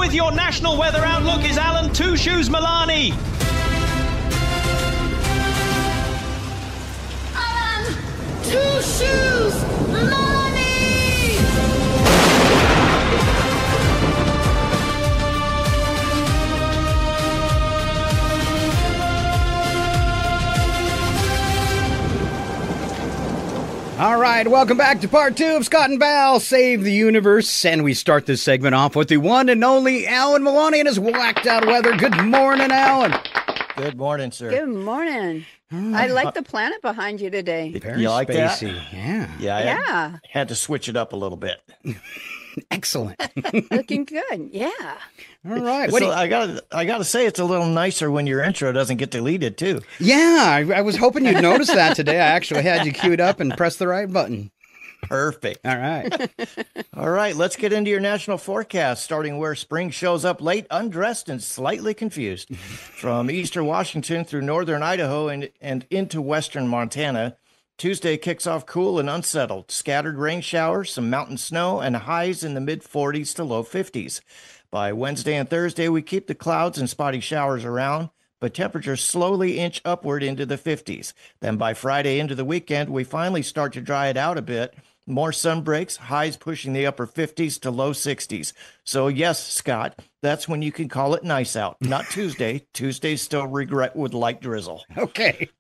with your national weather outlook is Alan Two Shoes Milani. Alan Two Shoes Milani! All right, welcome back to part 2 of Scott and Val Save the Universe. And we start this segment off with the one and only Alan Milani and his whacked out weather. Good morning, Alan. Good morning, sir. Good morning. I like the planet behind you today. Very You like spacey. that? Yeah. I had to switch it up a little bit. Excellent. Looking good. Yeah. All right. So I gotta say, it's a little nicer when your intro doesn't get deleted too. Yeah, I was hoping you'd notice that today. I actually had you queued up and press the right button. Perfect. All right. All right, let's get into your national forecast, starting where spring shows up late, undressed, and slightly confused. From eastern Washington through northern Idaho and into western Montana, Tuesday kicks off cool and unsettled. Scattered rain showers, some mountain snow, and highs in the mid-40s to low 50s. By Wednesday and Thursday, we keep the clouds and spotty showers around, but temperatures slowly inch upward into the 50s. Then by Friday into the weekend, we finally start to dry it out a bit. More sun breaks, highs pushing the upper 50s to low 60s. So yes, Scott, that's when you can call it nice out. Not Tuesday. Tuesday's still regret with light drizzle. Okay.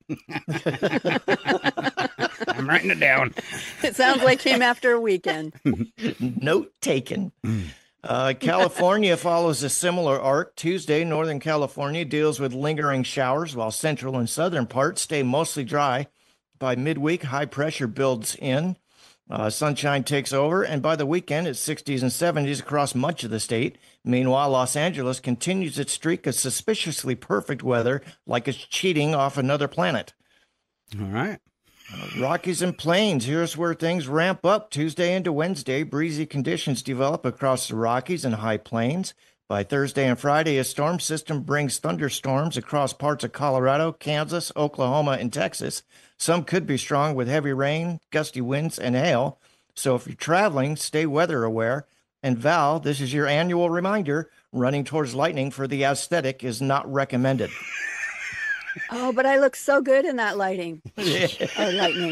I'm writing it down. It sounds like came after a weekend. Note taken. California follows a similar arc. Tuesday, Northern California deals with lingering showers, while central and southern parts stay mostly dry. By midweek, high pressure builds in. Sunshine takes over, and by the weekend, it's 60s and 70s across much of the state. Meanwhile, Los Angeles continues its streak of suspiciously perfect weather, like it's cheating off another planet. All right. Rockies and Plains, here's where things ramp up. Tuesday into Wednesday, breezy conditions develop across the Rockies and High Plains. By Thursday and Friday, a storm system brings thunderstorms across parts of Colorado, Kansas, Oklahoma, and Texas. Some could be strong with heavy rain, gusty winds, and hail. So if you're traveling, stay weather aware. And Val, this is your annual reminder, running towards lightning for the aesthetic is not recommended. Oh, but I look so good in that lighting. Or lightning.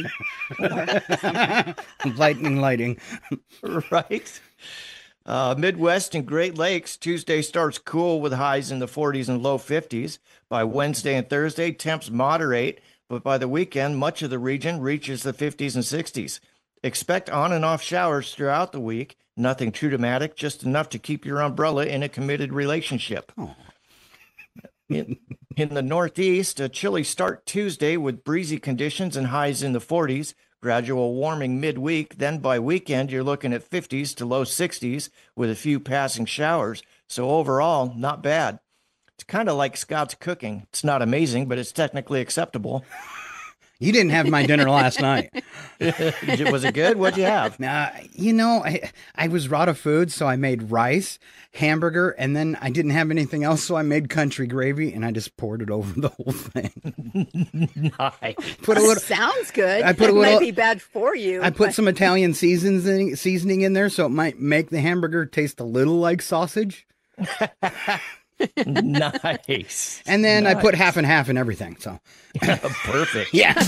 Lighting. Right. Midwest and Great Lakes, Tuesday starts cool with highs in the 40s and low 50s. By Wednesday and Thursday, temps moderate, but by the weekend, much of the region reaches the 50s and 60s. Expect on and off showers throughout the week. Nothing too dramatic, just enough to keep your umbrella in a committed relationship. Oh. In the Northeast, a chilly start Tuesday with breezy conditions and highs in the 40s. Gradual warming midweek. Then by weekend, you're looking at 50s to low 60s with a few passing showers. So overall, not bad. It's kind of like Scott's cooking. It's not amazing, but it's technically acceptable. You didn't have my dinner last night. Was it good? What'd you have? I was out of food, so I made rice, hamburger, and then I didn't have anything else, so I made country gravy, and I just poured it over the whole thing. Nice. Sounds good. I put a It little. might be bad for you. I put some Italian seasoning in there, so it might make the hamburger taste a little like sausage. Nice. And then I put half and half in everything. So perfect. Yeah.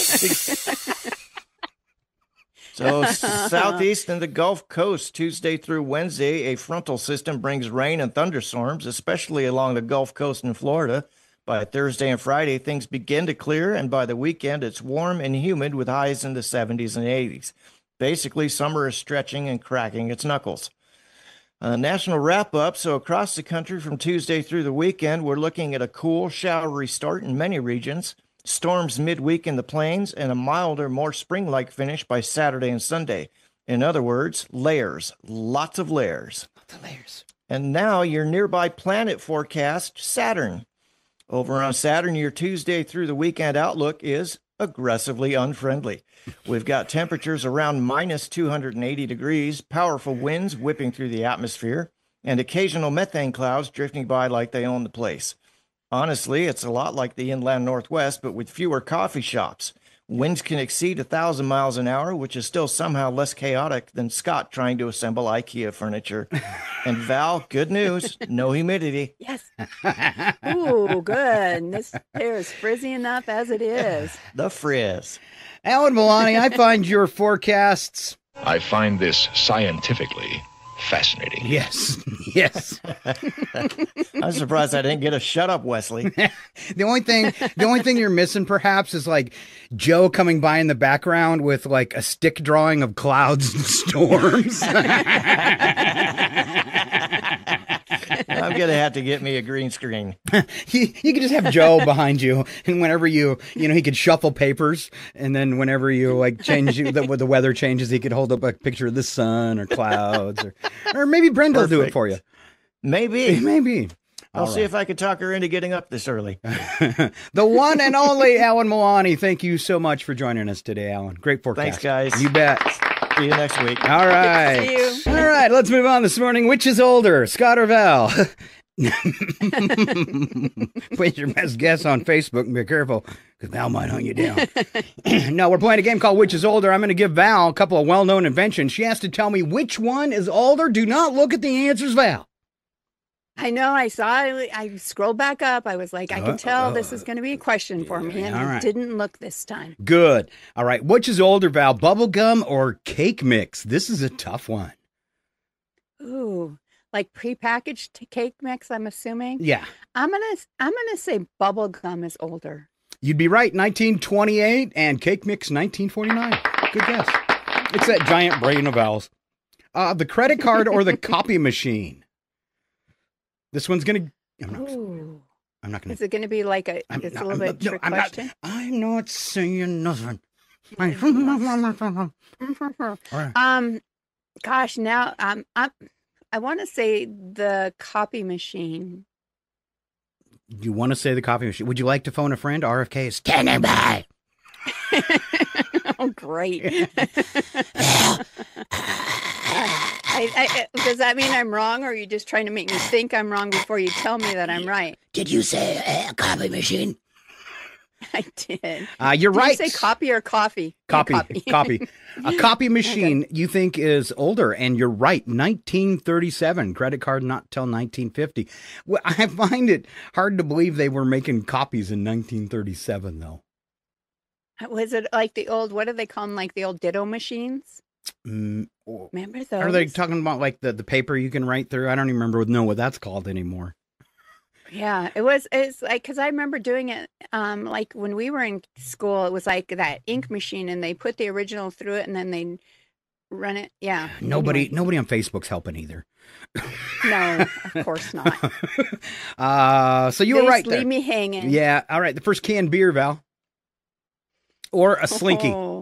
So southeast and the Gulf Coast, Tuesday through Wednesday, a frontal system brings rain and thunderstorms, especially along the Gulf Coast in Florida. By Thursday and Friday, things begin to clear, and by the weekend, it's warm and humid with highs in the 70s and 80s. Basically, summer is stretching and cracking its knuckles. National wrap-up. So across the country from Tuesday through the weekend, we're looking at a cool, showery start in many regions, storms midweek in the plains, and a milder, more spring-like finish by Saturday and Sunday. In other words, layers. Lots of layers. Lots of layers. And now your nearby planet forecast, Saturn. Over on Saturn, your Tuesday through the weekend outlook is aggressively unfriendly. We've got temperatures around minus 280 degrees, powerful winds whipping through the atmosphere, and occasional methane clouds drifting by like they own the place. Honestly, it's a lot like the inland Northwest, but with fewer coffee shops. Winds can exceed 1,000 miles an hour, which is still somehow less chaotic than Scott trying to assemble IKEA furniture. And Val, good news, no humidity. Yes. Ooh, good. This hair is frizzy enough as it is. The frizz. Alan Milani, I find your forecasts. I find this scientifically fascinating. Yes, yes. I'm surprised I didn't get a shut up, Wesley. The only thing you're missing perhaps is like Joe coming by in the background with like a stick drawing of clouds and storms. I'm going to have to get me a green screen. You could just have Joe behind you, and whenever he could shuffle papers, and then whenever you like change the weather changes, he could hold up a picture of the sun or clouds, or maybe Brenda will do it for you. Maybe. I'll All see right. if I can talk her into getting up this early. The one and only Alan Milani. Thank you so much for joining us today, Alan. Great forecast. Thanks, guys. You bet. See you next week. All right. See you. All right, let's move on this morning. Which is older, Scott or Val? Put your best guess on Facebook and be careful, because Val might hunt you down. No, we're playing a game called Which is Older. I'm going to give Val a couple of well-known inventions. She has to tell me which one is older. Do not look at the answers, Val. I know. I saw. I scrolled back up. I was like, I can tell this is going to be a question for me, and All right. I didn't look this time. Good. All right, which is older, Val? Bubblegum or cake mix? This is a tough one. Ooh, like prepackaged cake mix. I'm assuming. Yeah. I'm gonna say bubble gum is older. You'd be right, 1928, and cake mix 1949. Good guess. It's that giant brain of Val's. The credit card or the copy machine? This one's going to... Ooh. I'm not going Is it going to be like a? It's a little bit trick question. I'm not saying nothing. Gosh, now I want to say the copy machine. You want to say the copy machine? Would you like to phone a friend? RFK is standing by. Oh, great. Does that mean I'm wrong, or are you just trying to make me think I'm wrong before you tell me that I'm right? Did you say copy machine? I did. You're right. Did you say copy or coffee? Copy. Copy. A copy machine you think is older, and you're right. 1937. Credit card not till 1950. Well, I find it hard to believe they were making copies in 1937, though. Was it like the old? What do they call them? Like the old ditto machines? Remember those? Are they talking about like the paper you can write through? I don't even know what that's called anymore. Yeah, it's like, because I remember doing it like when we were in school. It was like that ink machine, and they put the original through it, and then they run it. Yeah. Nobody on Facebook's helping either. No, of course not. So you were right there. Leave me hanging. Yeah. All right. The first canned beer, Val, or a Slinky. Oh.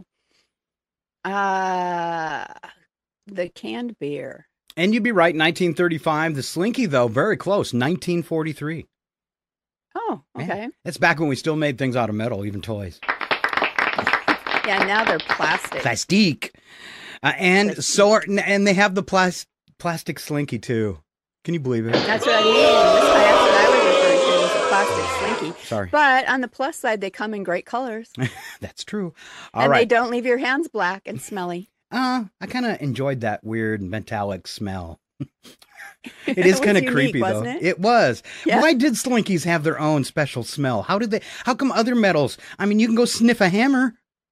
The canned beer. And you'd be right, 1935. The Slinky, though, very close, 1943. Oh, okay. Man, that's back when we still made things out of metal, even toys. Yeah, now they're plastic. Plastique. And they have the plastic Slinky, too. Can you believe it? That's what I mean. That's what I was referring to, was a plastic Slinky. Sorry. But on the plus side, they come in great colors. That's true. And they don't leave your hands black and smelly. I kind of enjoyed that weird metallic smell. It is kind of creepy, though. It was. Yeah. Why did Slinkies have their own special smell? How come other metals? I mean, you can go sniff a hammer.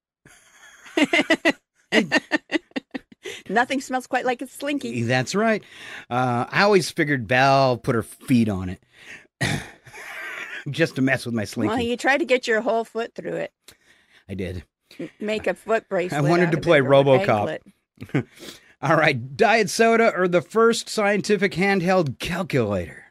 Nothing smells quite like a Slinky. That's right. I always figured Val put her feet on it just to mess with my Slinky. Well, you try to get your whole foot through it. I did. Make a foot bracelet. I wanted to play RoboCop. All right, diet soda or the first scientific handheld calculator?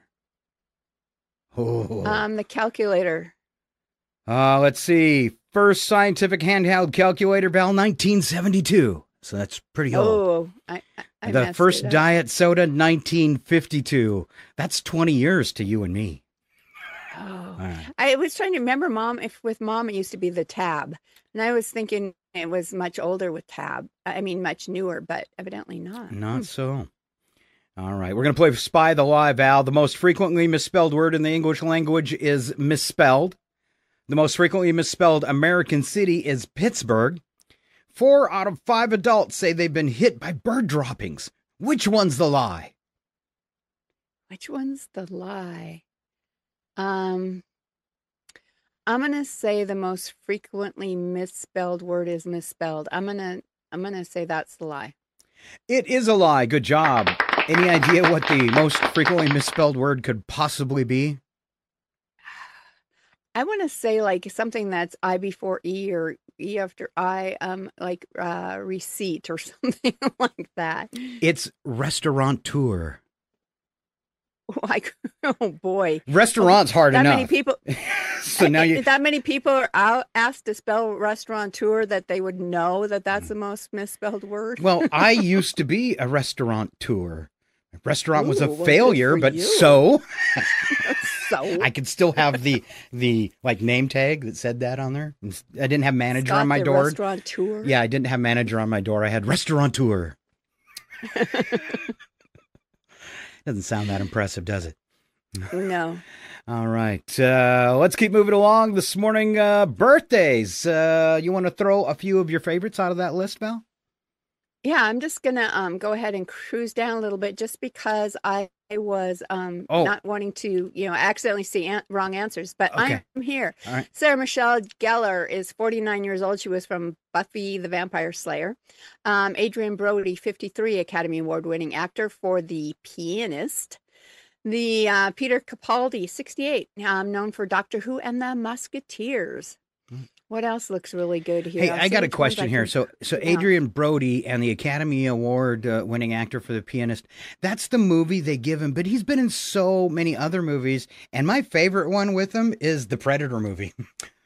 Oh. The calculator. Let's see. First scientific handheld calculator, Val, 1972. So that's pretty old. Oh, I The first diet soda, 1952. That's 20 years to you and me. Oh. Right. I was trying to remember, with Mom, it used to be the Tab. And I was thinking it was much older with Tab. I mean, much newer, but evidently not. Not so. All right. We're going to play Spy the Lie, Val. The most frequently misspelled word in the English language is misspelled. The most frequently misspelled American city is Pittsburgh. 4 out of 5 adults say they've been hit by bird droppings. Which one's the lie? Which one's the lie? I'm gonna say the most frequently misspelled word is misspelled. I'm gonna say that's the lie. It is a lie. Good job. Any idea what the most frequently misspelled word could possibly be? I want to say like something that's I before E or E after I, like receipt or something like that. It's restaurateur. Like, oh boy, Restaurant's hard that enough. many people. So now you. That many people are out asked to spell restaurateur that they would know that that's the most misspelled word. Well, I used to be a restaurateur. My restaurant was a Ooh, well, good failure, for but you. so So I could still have the like name tag that said that on there. I didn't have manager Scott on my the door. Restaurateur. Yeah, I didn't have manager on my door. I had restaurateur. Doesn't sound that impressive, does it? No. All right. Let's keep moving along this morning. Birthdays. You want to throw a few of your favorites out of that list, Val? Yeah, I'm just gonna go ahead and cruise down a little bit just because I was not wanting to, accidentally see wrong answers, but Okay. I'm here. All right. Sarah Michelle Gellar is 49 years old. She was from Buffy the Vampire Slayer. Adrian Brody, 53, Academy Award winning actor for The Pianist. The Peter Capaldi, 68, known for Doctor Who and the Musketeers. What else looks really good here? Hey, I'll I see got a which ones question I here. can- So Yeah. Adrian Brody and the Academy Award winning actor for The Pianist, that's the movie they give him, but he's been in so many other movies, and my favorite one with him is the Predator movie.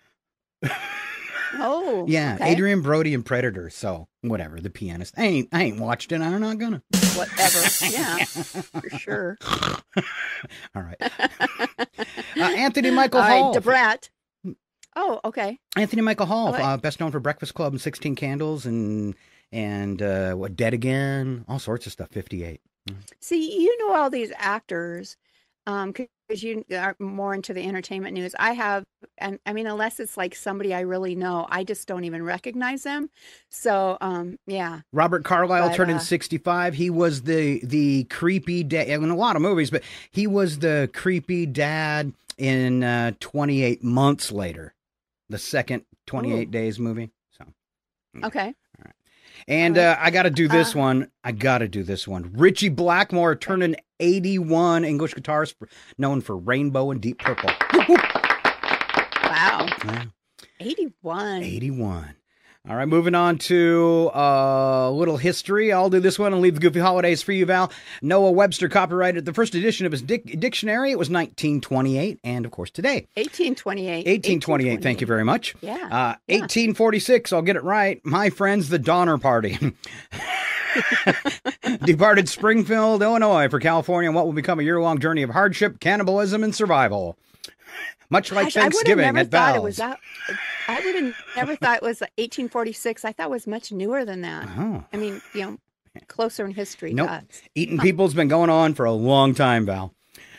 Oh, Yeah, okay. Adrian Brody and Predator. So whatever, The Pianist. I ain't watched it. I'm not gonna. Whatever. Yeah, for sure. All right. Anthony Michael All Hall. right, Debrat. Oh, okay. Anthony Michael Hall, All right. best known for Breakfast Club and 16 Candles and what, Dead Again, all sorts of stuff. 58. See, you know all these actors, because you are more into the entertainment news. I have, and I mean, unless it's like somebody I really know, I just don't even recognize them. So, yeah. Robert Carlyle But, turning 65. He was the creepy dad in a lot of movies, but he was the creepy dad in 28 Months Later, the second 28 Ooh. Days movie. So, Okay. and All right. I got to do this one. Richie Blackmore turning 81, English guitarist known for Rainbow and Deep Purple. Whoop, whoop. Wow. Yeah, 81. 81. All right, moving on to a little history. I'll do this one and leave the goofy holidays for you, Val. Noah Webster copyrighted the first edition of his dictionary. It was 1928, and of course today. 1828. 1828, thank you very much. Yeah. 1846, I'll get it right. My friends, the Donner Party. Departed Springfield, Illinois for California on what will become a year-long journey of hardship, cannibalism, and survival. Much like Gosh, I would have Thanksgiving never at thought Val's. it was that. I would have never thought it was 1846. I thought it was much newer than that. Oh. I mean, closer in history. Nope. to us. Eating people's been going on for a long time, Val.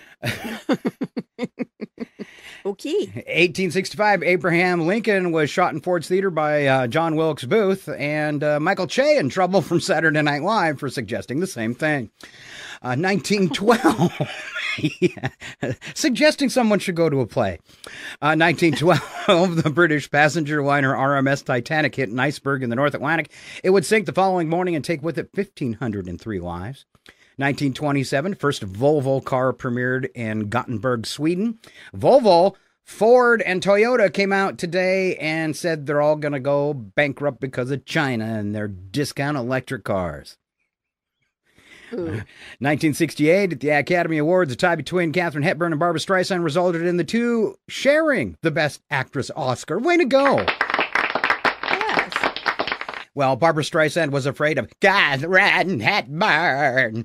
Okay. 1865, Abraham Lincoln was shot in Ford's Theater by John Wilkes Booth, and Michael Che in trouble from Saturday Night Live for suggesting the same thing. 1912, yeah. Suggesting someone should go to a play. 1912, the British passenger liner RMS Titanic hit an iceberg in the North Atlantic. It would sink the following morning and take with it 1,503 lives. 1927, first Volvo car premiered in Gothenburg, Sweden. Volvo, Ford, and Toyota came out today and said they're all going to go bankrupt because of China and their discount electric cars. Ooh. 1968, at the Academy Awards, a tie between Katharine Hepburn and Barbra Streisand resulted in the two sharing the Best Actress Oscar. Way to go! Yes. Well, Barbra Streisand was afraid of Katharine Hepburn.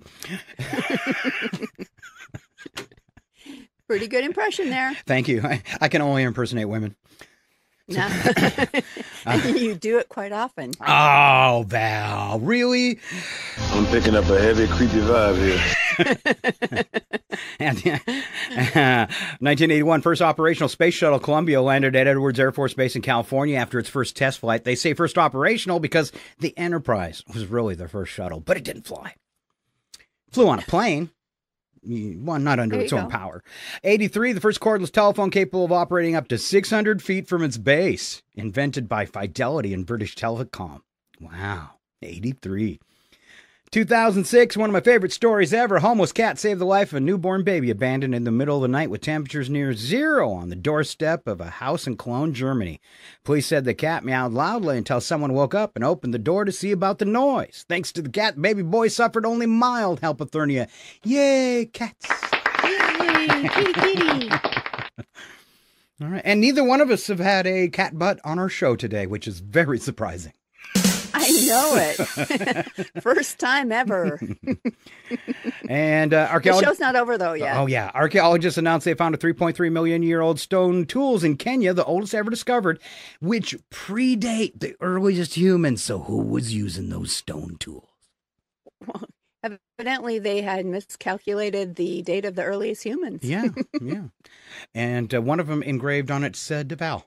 Pretty good impression there. Thank you. I can only impersonate women. No. You do it quite often. Oh, Val, really? I'm picking up a heavy, creepy vibe here. And 1981, first operational space shuttle Columbia landed at Edwards Air Force Base in California after its first test flight. They say first operational because the Enterprise was really their first shuttle, but it didn't fly. Flew on a plane. Well, not under its own power. 83, the first cordless telephone capable of operating up to 600 feet from its base. Invented by Fidelity and British Telecom. Wow. 83. 2006, one of my favorite stories ever. A homeless cat saved the life of a newborn baby abandoned in the middle of the night with temperatures near zero on the doorstep of a house in Cologne, Germany. Police said the cat meowed loudly until someone woke up and opened the door to see about the noise. Thanks to the cat, baby boy suffered only mild hypothermia. Yay, cats. Yay, kitty, kitty. All right. And neither one of us have had a cat butt on our show today, which is very surprising. I know it. First time ever. And The archaeologists. show's not over, though, yet. Oh, yeah. Archaeologists announced they found a 3.3 million year old stone tools in Kenya, the oldest ever discovered, which predate the earliest humans. So who was using those stone tools? Well, evidently, they had miscalculated the date of the earliest humans. Yeah, yeah. And one of them engraved on it said DeVal.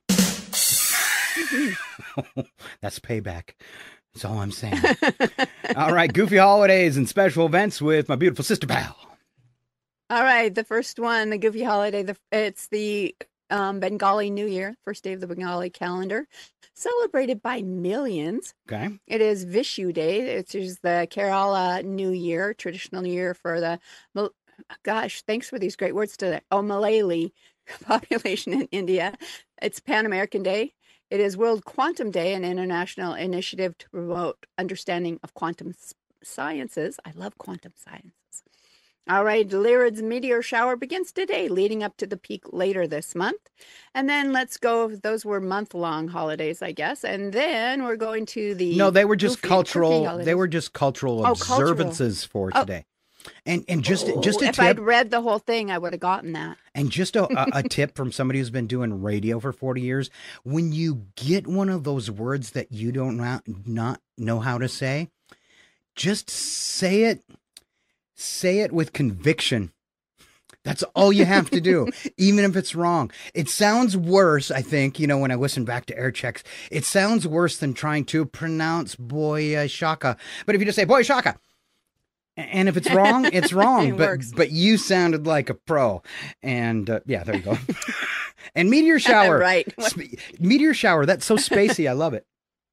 That's payback. That's all I'm saying. All right, goofy holidays and special events with my beautiful sister Val. All right, the first one, the Goofy holiday, it's the Bengali New Year, first day of the Bengali calendar, celebrated by millions. Okay. It is Vishu Day, which is the Kerala New Year, traditional New Year for the, gosh, thanks for these great words today. Oh, Malayali population in India. It's Pan American Day. It is World Quantum Day, an international initiative to promote understanding of quantum sciences. I love quantum sciences. All right, Lyrid's meteor shower begins today, leading up to the peak later this month. And then let's go, those were month-long holidays, I guess. And then we're going to the... No, they were just Goofy cultural. They were just cultural observances for today. And just a if tip. I'd read the whole thing, I would have gotten that. And just a tip from somebody who's been doing radio for 40 years. When you get one of those words that you don't not know how to say, just say it. Say it with conviction. That's all you have to do, even if it's wrong. It sounds worse, I think, when I listen back to air checks, it sounds worse than trying to pronounce boy shaka. But if you just say boy shaka, and if it's wrong, it's wrong. But you sounded like a pro. And yeah, there you go. And meteor shower. Right. Meteor shower. That's so spacey. I love it.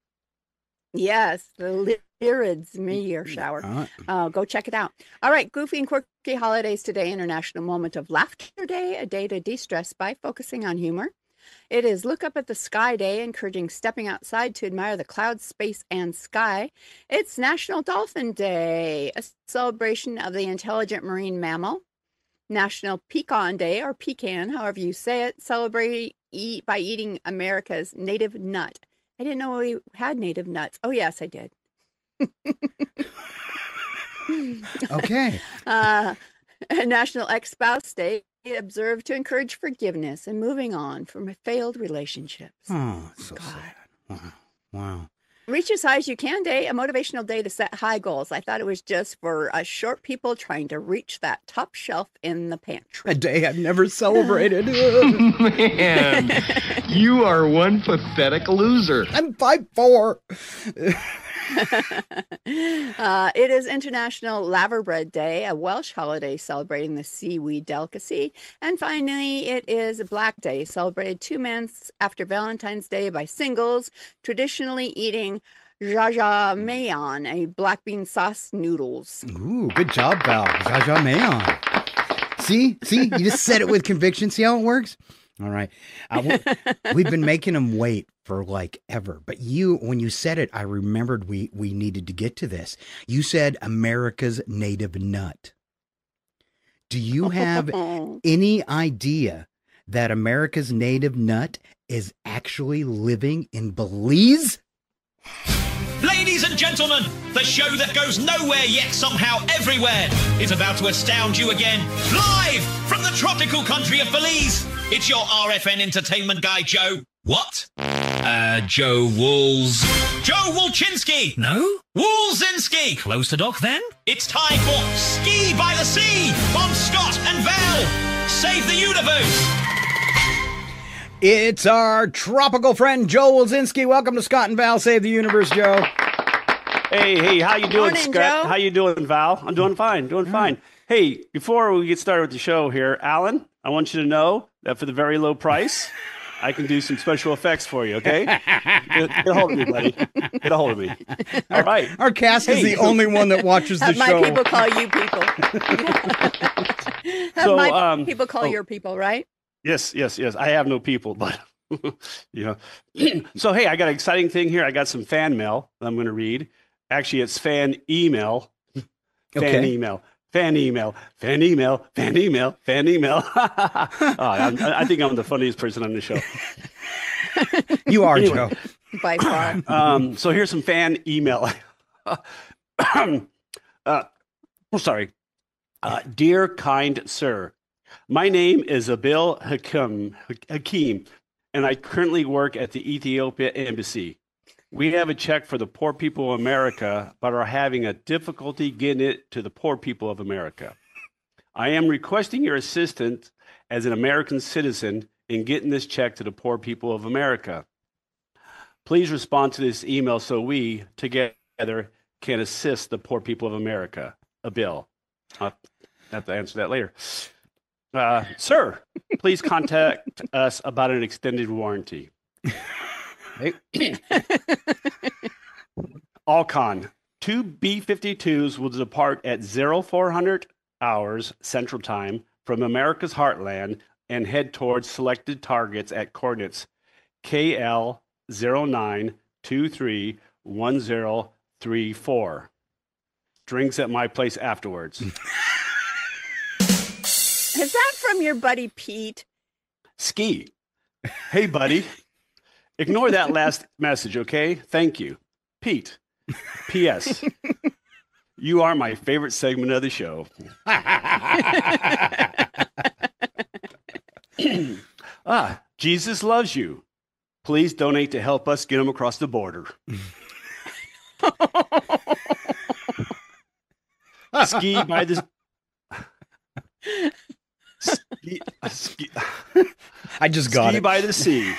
Yes, the Lyrid's meteor shower. Go check it out. All right, goofy and quirky holidays today. International Moment of Laughter Day, a day to de-stress by focusing on humor. It is Look Up at the Sky Day, encouraging stepping outside to admire the clouds, space, and sky. It's National Dolphin Day, a celebration of the intelligent marine mammal. National Pecan Day, or pecan, however you say it, celebrate by eating America's native nut. I didn't know we had native nuts. Oh, yes, I did. Okay. National Ex-Spouse Day, observed to encourage forgiveness and moving on from failed relationships. Oh, so sad. Wow. Reach as high as you can day, a motivational day to set high goals. I thought it was just for short people trying to reach that top shelf in the pantry. A day I've never celebrated. Man, you are one pathetic loser. I'm 5'4". It is International Laverbread Day, a Welsh holiday celebrating the seaweed delicacy. And finally, it is Black Day, celebrated 2 months after Valentine's Day by singles, traditionally eating jajangmyeon, a black bean sauce noodles. Ooh, good job, Val. Jajangmyeon. See, you just said it with conviction. See how it works? All right. We've been making them wait for like ever. But when you said it, I remembered we needed to get to this. You said America's native nut. Do you have any idea that America's native nut is actually living in Belize? Ladies and gentlemen, the show that goes nowhere yet somehow everywhere is about to astound you again. Live from the tropical country of Belize, it's your RFN entertainment guy, Joe. What? Joe Wolchinski. No? Woolzinski. Closer, Doc, then. It's time for Ski by the Sea from Scott and Val. Save the universe. It's our tropical friend, Joe Wolzinski. Welcome to Scott and Val Save the Universe, Joe. Hey, how you doing, Morning, Scott? Joe. How you doing, Val? I'm doing fine, fine. Hey, before we get started with the show here, Alan, I want you to know that for the very low price, I can do some special effects for you, okay? Get a hold of me, buddy. Get a hold of me. All right. Our cast is the only one that watches the Have my show. people call you people. Have So, my people call your people, right? Yes. I have no people, but So, hey, I got an exciting thing here. I got some fan mail that I'm going to read. Actually, it's fan email. Fan email. Oh, I think I'm the funniest person on the show. You are, Anyway. Joe. By far. So here's some fan email. Sorry. Dear kind sir, my name is Abil Hakim, and I currently work at the Ethiopia Embassy. We have a check for the poor people of America, but are having a difficulty getting it to the poor people of America. I am requesting your assistance as an American citizen in getting this check to the poor people of America. Please respond to this email so we, together, can assist the poor people of America. A bill. I'll have to answer that later. Sir, please contact us about an extended warranty. Alcon, 2 B-52s will depart at 0400 hours Central Time from America's heartland and head towards selected targets at coordinates KL 09231034. Drinks at my place afterwards. Is that from your buddy Pete? Ski. Hey, buddy. Ignore that last message, okay? Thank you. Pete. P.S. You are my favorite segment of the show. Jesus loves you. Please donate to help us get him across the border. Ski by the... Ski, I just got ski it. by the sea.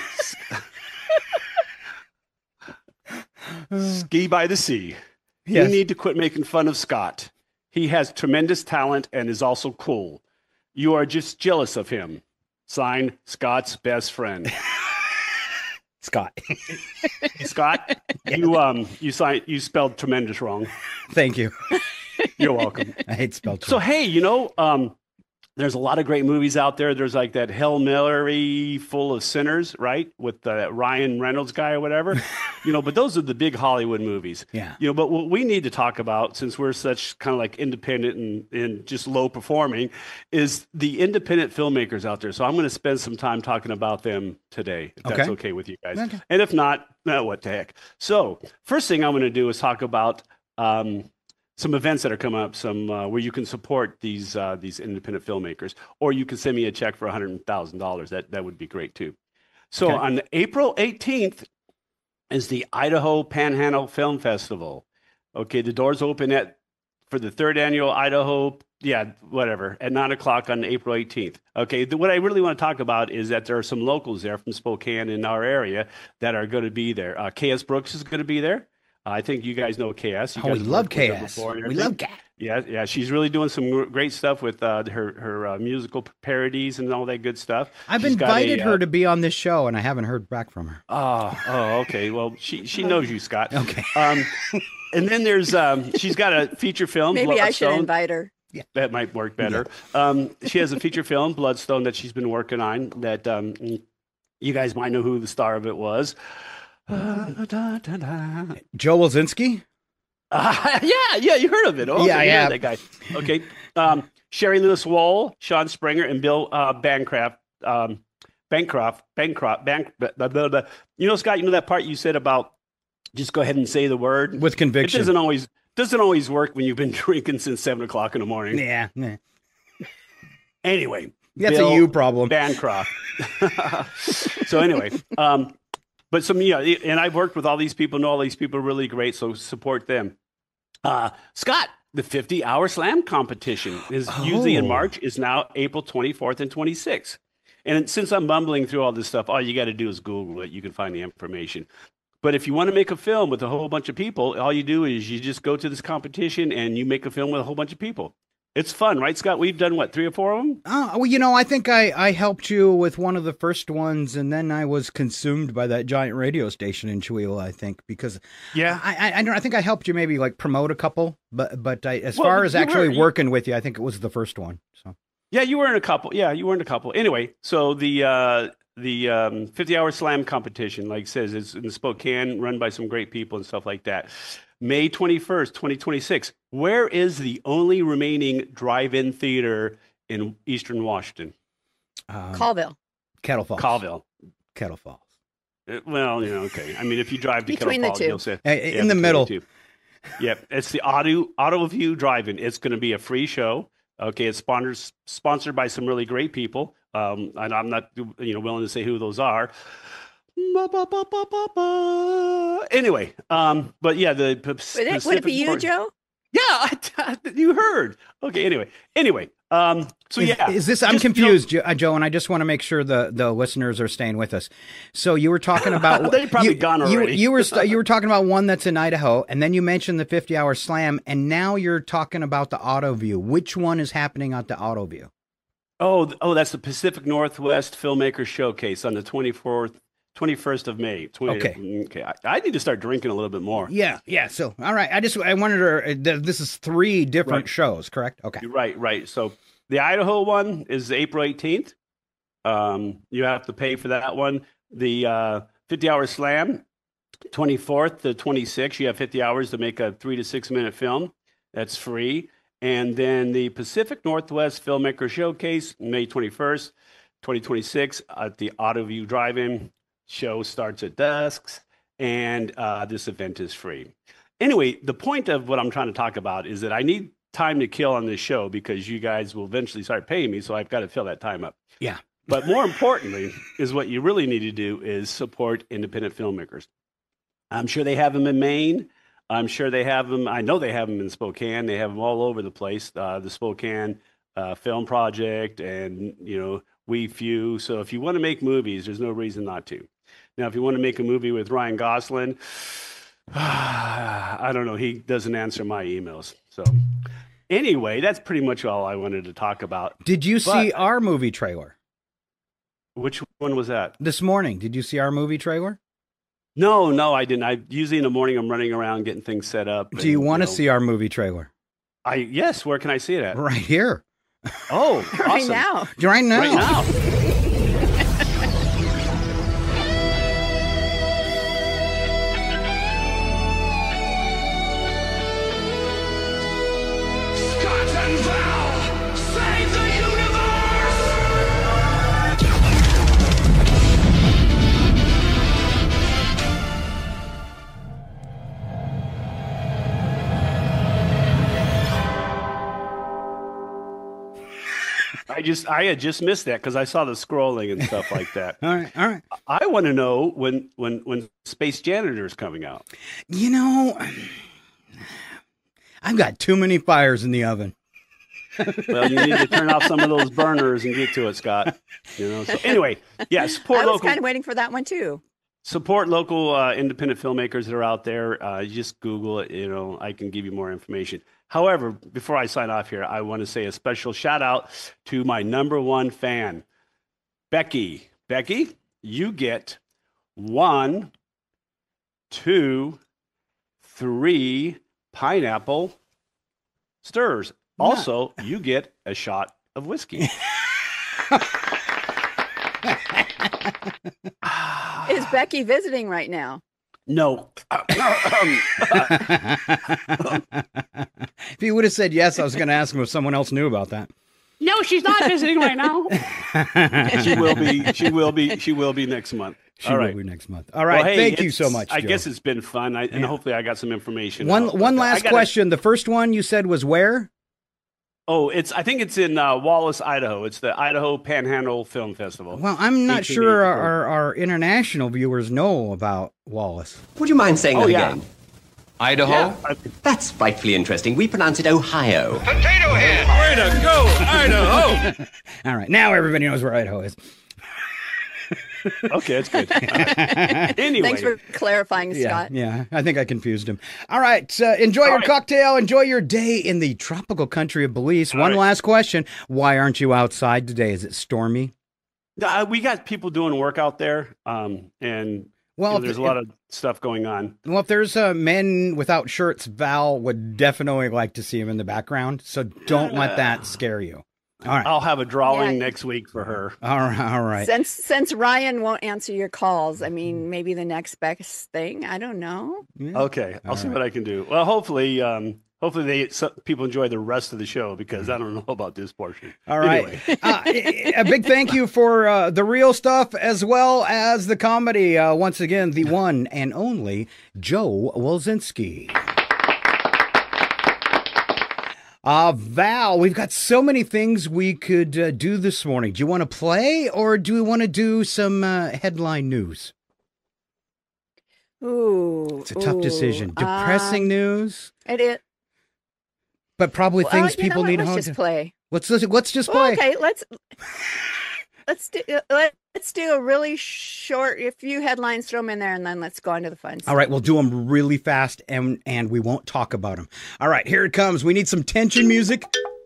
Ski by the sea. Yes. You need to quit making fun of Scott. He has tremendous talent and is also cool. You are just jealous of him. Signed, Scott's best friend. Scott. Scott, you spelled tremendous wrong. Thank you. You're welcome. I hate spell check. So hey, there's a lot of great movies out there. There's like that Hail Mary full of sinners, right? With the Ryan Reynolds guy or whatever, but those are the big Hollywood movies. Yeah. But what we need to talk about, since we're such kind of like independent and just low performing, is the independent filmmakers out there. So I'm going to spend some time talking about them today, if that's okay with you guys. Okay. And if not, what the heck. So first thing I'm going to do is talk about, some events that are coming up, where you can support these independent filmmakers, or you can send me a check for $100,000. That would be great too. So on April 18th is the Idaho Panhandle Film Festival. Okay, the doors open for the 3rd annual Idaho, at 9:00 on April 18th. Okay, what I really want to talk about is that there are some locals there from Spokane in our area that are going to be there. KS Brooks is going to be there. I think you guys know KS. We love KS. We love KS. Yeah. She's really doing some great stuff with her musical parodies and all that good stuff. I've invited her to be on this show, and I haven't heard back from her. Oh, okay. Well, she knows you, Scott. Okay. And then there's she's got a feature film. Maybe I should Bloodstone. invite her. Yeah. That might work better. Yeah. She has a feature film, Bloodstone, that she's been working on. That you guys might know who the star of it was. Joe Wolzinski? Yeah, you heard of it. Oh, yeah, yeah, that guy. Okay. Sherry Lewis Wall, Sean Springer, and Bill Bancroft. Bancroft. Scott, that part you said about just go ahead and say the word with conviction. It doesn't always work when you've been drinking since 7:00 in the morning. Yeah. Anyway, that's a you problem. Bancroft. So anyway, But and I've worked with all these people, know all these people are really great, so support them. Scott, the 50-hour slam competition is usually in March, is now April 24th and 26th. And since I'm bumbling through all this stuff, all you got to do is Google it. You can find the information. But if you want to make a film with a whole bunch of people, all you do is you just go to this competition and you make a film with a whole bunch of people. It's fun, right, Scott? We've done, 3 or 4 of them? Well, I think I helped you with one of the first ones, and then I was consumed by that giant radio station in Chihuahua, I think, because I think I helped you maybe like promote a couple, but as far as actually working with you, I think it was the first one. So yeah, you were in a couple. Anyway, so the 50-hour slam competition, like it says, is in Spokane, run by some great people and stuff like that. May 21st, 2026. Where is the only remaining drive-in theater in Eastern Washington? Colville. Kettle Falls. Kettle Falls. Well, okay. I mean, if you drive to Between Kettle Falls, the two. you'll say in the middle. Yep, it's the Auto View Drive-In. It's going to be a free show. Okay, it's sponsored by some really great people. And I'm not willing to say who those are. Anyway, but yeah, would it be you, Joe? Yeah, you heard. Okay, anyway, so yeah. Is this, I'm confused, Joe, and I just want to make sure the listeners are staying with us. So you were talking about they've probably gone already. You were talking about one that's in Idaho, and then you mentioned the 50-hour slam, and now you're talking about the AutoView. Which one is happening at the AutoView? Oh, that's the Pacific Northwest Filmmaker Showcase on the 21st of May. Okay. I need to start drinking a little bit more. Yeah. So, all right. I wanted to. This is 3 different shows, correct? Okay. Right. So the Idaho one is April 18th. You have to pay for that one. The 50-hour slam, 24th to 26th. You have 50 hours to make a 3 to 6 minute film. That's free. And then the Pacific Northwest Filmmaker Showcase, May 21st, 2026, at the AutoView Drive-In. Show starts at dusk, and this event is free. Anyway, the point of what I'm trying to talk about is that I need time to kill on this show because you guys will eventually start paying me, so I've got to fill that time up. Yeah. But more importantly is what you really need to do is support independent filmmakers. I'm sure they have them in Maine. I'm sure they have them. I know they have them in Spokane. They have them all over the place. The Spokane Film Project and, We Few. So if you want to make movies, there's no reason not to. Now, if you want to make a movie with Ryan Gosling, I don't know. He doesn't answer my emails. So anyway, that's pretty much all I wanted to talk about. Did you see our movie trailer? Which one was that? This morning. Did you see our movie trailer? No, I didn't. Usually in the morning, I'm running around getting things set up. Do you want to see our movie trailer? Yes. Where can I see it at? Right here. Oh, awesome. Right now. Right now. I had just missed that because I saw the scrolling and stuff like that. All right. I want to know when Space Janitor is coming out. I've got too many fires in the oven. Well, you need to turn off some of those burners and get to it, Scott. So anyway, yeah, support I was local. kind of waiting for that one too. Support local independent filmmakers that are out there. Just Google it. I can give you more information. However, before I sign off here, I want to say a special shout out to my #1 fan, Becky. Becky, you get 1, 2, 3 pineapple stirs. Also, you get a shot of whiskey. Is Becky visiting right now? No. If he would have said yes, I was going to ask him if someone else knew about that. No, she's not visiting right now. She will be. She will be next month. She will be next month. All right. Well, hey, thank you so much, Joe. I guess it's been fun, and hopefully I got some information. One last question. The first one you said was where? Oh, I think it's in Wallace, Idaho. It's the Idaho Panhandle Film Festival. Well, I'm not sure 1884. our international viewers know about Wallace. Would you mind saying that yeah. again? Idaho? Yeah. That's frightfully interesting. We pronounce it Ohio. Potato head! Way to go, Idaho! All right, now everybody knows where Idaho is. Okay, that's good. Anyway. Thanks for clarifying, Scott. Yeah, I think I confused him. All right, enjoy your cocktail. Enjoy your day in the tropical country of Belize. One last question. Why aren't you outside today? Is it stormy? We got people doing work out there, and Well, there's a lot of stuff going on. Well, if there's men without shirts, Val would definitely like to see him in the background. So don't let that scare you. All right. I'll have a drawing next week for her. All right. Since Ryan won't answer your calls, I mean, maybe the next best thing. I don't know. Yeah. Okay, I'll see what I can do. Well, hopefully people enjoy the rest of the show because I don't know about this portion. All right. Anyway. A big thank you for the real stuff as well as the comedy. Once again, the one and only Joe Wolzinski. Val, we've got so many things we could do this morning. Do you want to play or do we want to do some headline news? Ooh. It's a tough decision. Depressing news, It is. but probably things you know people what? need Let's to just play. Let's just Well, play. okay, let's do a really short, a few headlines, throw them in there, and then let's go on to the fun stuff. All right, we'll do them really fast, and we won't talk about them. All right, here it comes. We need some tension music.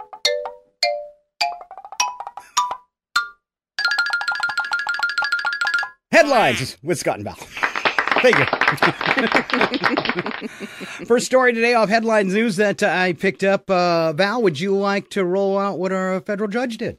Headlines with Scott and Val. Thank you. First story today off Headlines News that I picked up. Val, would you like to roll out what our federal judge did?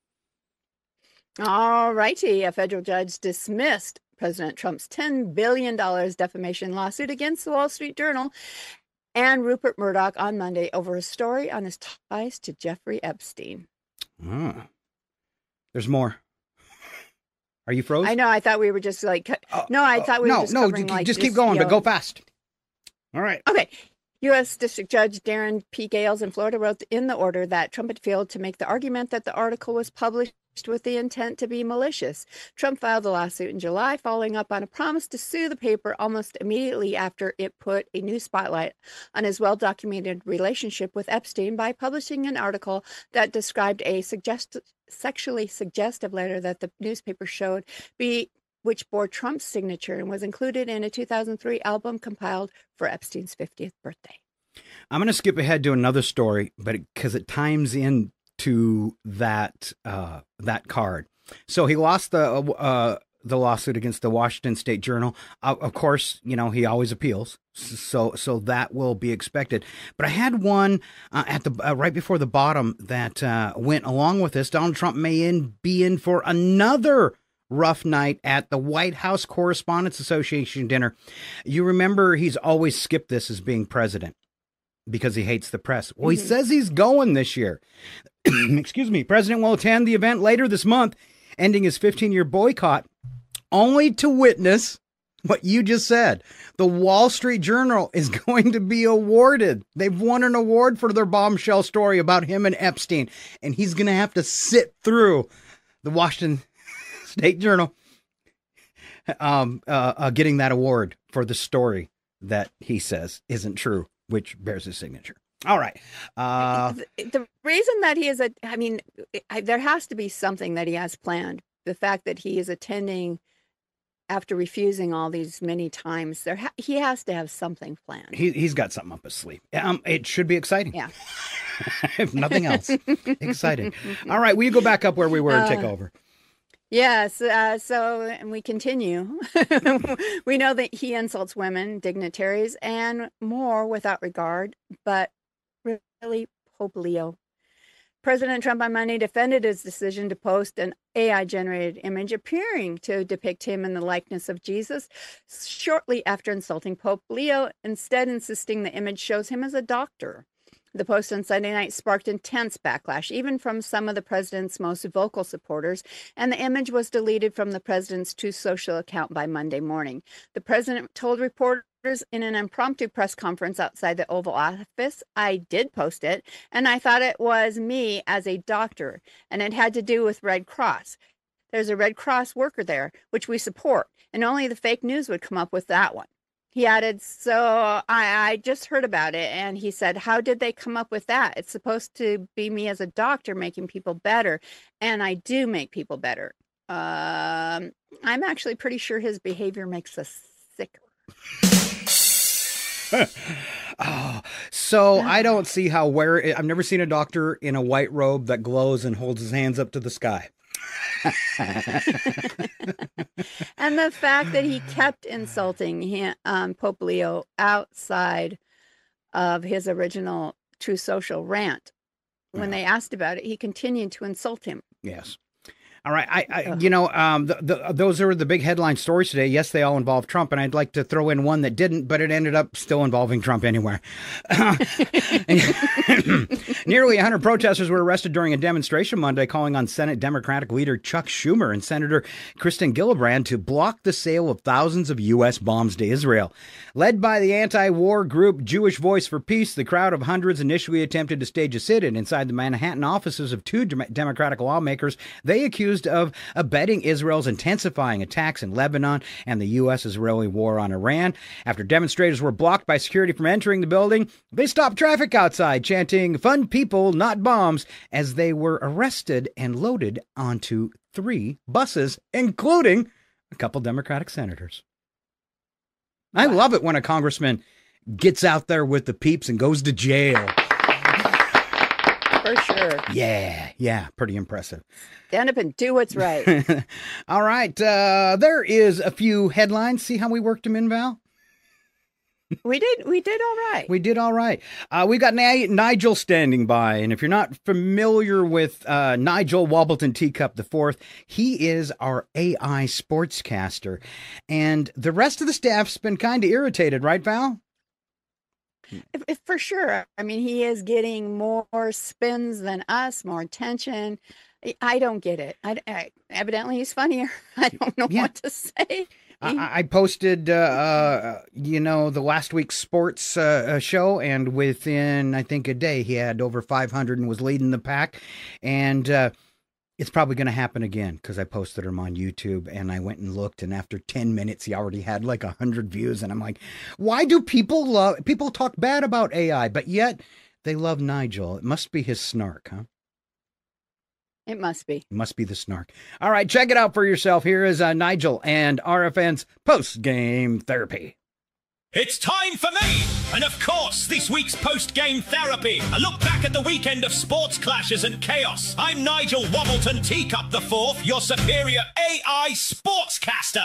All righty. A federal judge dismissed President Trump's $10 billion defamation lawsuit against the Wall Street Journal and Rupert Murdoch on Monday over a story on his ties to Jeffrey Epstein. There's more. Are you froze? I know. I thought we were just like, no, I thought we were just covering like just keep going, but go fast. All right. Okay. U.S. District Judge Darren P. Gales in Florida wrote in the order that Trump had failed to make the argument that the article was published with the intent to be malicious. Trump filed the lawsuit in July, following up on a promise to sue the paper almost immediately after it put a new spotlight on his well-documented relationship with Epstein by publishing an article that described a sexually suggestive letter that the newspaper showed which bore Trump's signature and was included in a 2003 album compiled for Epstein's 50th birthday. I'm going to skip ahead to another story, but because it ties into that card. So he lost the lawsuit against the Washington State Journal. Of course, he always appeals, so that will be expected. But I had one at the right before the bottom that went along with this. Donald Trump may be in for another rough night at the White House Correspondents Association dinner. You remember he's always skipped this as being president because he hates the press. Well, he says he's going this year. Excuse me. President will attend the event later this month, ending his 15-year boycott, only to witness what you just said. The Wall Street Journal is going to be awarded. They've won an award for their bombshell story about him and Epstein, and he's going to have to sit through the Washington State Journal getting that award for the story that he says isn't true, which bears his signature. All right. The reason that he is there has to be something that he has planned. The fact that he is attending after refusing all these many times, he has to have something planned. He's got something up his sleeve. It should be exciting. Yeah. If nothing else, exciting. All right. Will you go back up where we were and take over? Yes. And we continue. We know that he insults women, dignitaries, and more without regard, but really, Pope Leo. President Trump on Monday defended his decision to post an AI-generated image appearing to depict him in the likeness of Jesus shortly after insulting Pope Leo, instead insisting the image shows him as a doctor. The post on Sunday night sparked intense backlash, even from some of the president's most vocal supporters, and the image was deleted from the president's Truth Social account by Monday morning. The president told reporters in an impromptu press conference outside the Oval Office. I did post it, and I thought it was me as a doctor, and it had to do with Red Cross. There's a Red Cross worker there, which we support, and only the fake news would come up with that one. He added, so I just heard about it, and he said, how did they come up with that? It's supposed to be me as a doctor making people better, and I do make people better. I'm actually pretty sure his behavior makes us sicker. Oh, so I don't see how I've never seen a doctor in a white robe that glows and holds his hands up to the sky. And the fact that he kept insulting Pope Leo outside of his original True Social rant. When they asked about it, he continued to insult him. Yes. All right. Those are the big headline stories today. Yes, they all involve Trump, and I'd like to throw in one that didn't, but it ended up still involving Trump anyway. Nearly 100 protesters were arrested during a demonstration Monday calling on Senate Democratic leader Chuck Schumer and Senator Kristen Gillibrand to block the sale of thousands of U.S. bombs to Israel. Led by the anti-war group Jewish Voice for Peace, the crowd of hundreds initially attempted to stage a sit-in inside the Manhattan offices of two Democratic lawmakers they accused of abetting Israel's intensifying attacks in Lebanon and the U.S.-Israeli war on Iran. After demonstrators were blocked by security from entering the building, they stopped traffic outside, chanting, "Fun people, not bombs," as they were arrested and loaded onto 3 buses, including a couple Democratic senators. I love it when a congressman gets out there with the peeps and goes to jail. For sure. Yeah, pretty impressive. Stand up and do what's right. All right, there is a few headlines. See how we worked them in, Val? We did all right. We did all right. We've got Nigel standing by, and if you're not familiar with Nigel Wobbleton Teacup IV, he is our AI sportscaster, and the rest of the staff's been kind of irritated, right, Val? If for sure. I mean, he is getting more spins than us, more attention. I don't get it. Evidently, he's funnier. I don't know what to say. I posted, the last week's sports show, and within, I think, a day, he had over 500 and was leading the pack. And it's probably going to happen again because I posted him on YouTube, and I went and looked, and after 10 minutes, he already had like 100 views. And I'm like, why do people talk bad about AI, but yet they love Nigel? It must be his snark, huh? It must be. It must be the snark. All right, check it out for yourself. Here is Nigel and RFN's post-game therapy. It's time for me! And of course, this week's post-game therapy. A look back at the weekend of sports clashes and chaos. I'm Nigel Wobbleton Teacup IV, your superior AI sportscaster.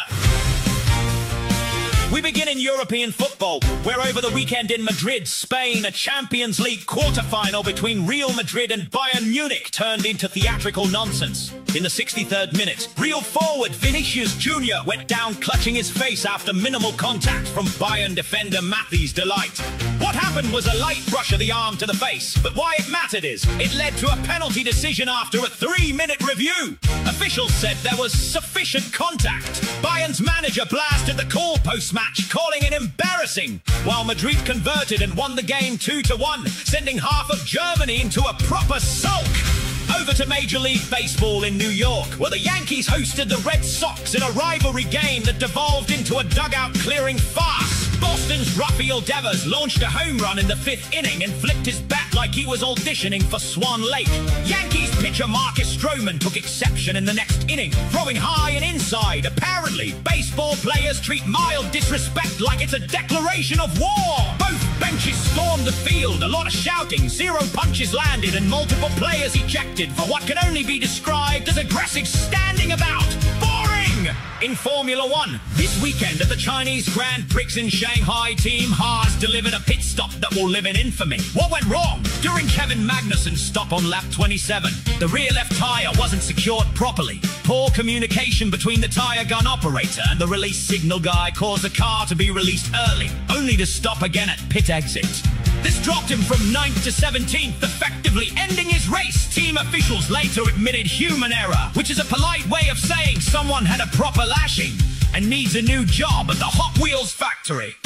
We begin in European football, where over the weekend in Madrid, Spain, a Champions League quarter-final between Real Madrid and Bayern Munich turned into theatrical nonsense. In the 63rd minute, Real forward Vinicius Jr. went down clutching his face after minimal contact from Bayern defender Matthijs de Ligt. What happened was a light brush of the arm to the face, but why it mattered is, it led to a penalty decision after a 3-minute review. Officials said there was sufficient contact. Bayern's manager blasted the call post-match, calling it embarrassing, while Madrid converted and won the game 2-1, sending half of Germany into a proper sulk. Over to Major League Baseball in New York, where the Yankees hosted the Red Sox in a rivalry game that devolved into a dugout-clearing farce. Boston's Rafael Devers launched a home run in the 5th inning and flipped his bat like he was auditioning for Swan Lake. Yankees pitcher Marcus Stroman took exception in the next inning, throwing high and inside. Apparently, baseball players treat mild disrespect like it's a declaration of war. Both benches stormed the field, a lot of shouting, 0 punches landed, and multiple players ejected for what can only be described as aggressive standing about. Boring! In Formula One, this weekend at the Chinese Grand Prix in Shanghai, Team Haas delivered a pit stop that will live in infamy. What went wrong? During Kevin Magnussen's stop on lap 27, the rear left tyre wasn't secured properly. Poor communication between the tyre gun operator and the release signal guy caused the car to be released early, only to stop again at pit exit. This dropped him from 9th to 17th, effectively ending his race. Team officials later admitted human error, which is a polite way of saying someone had a proper lashing and needs a new job at the Hot Wheels factory.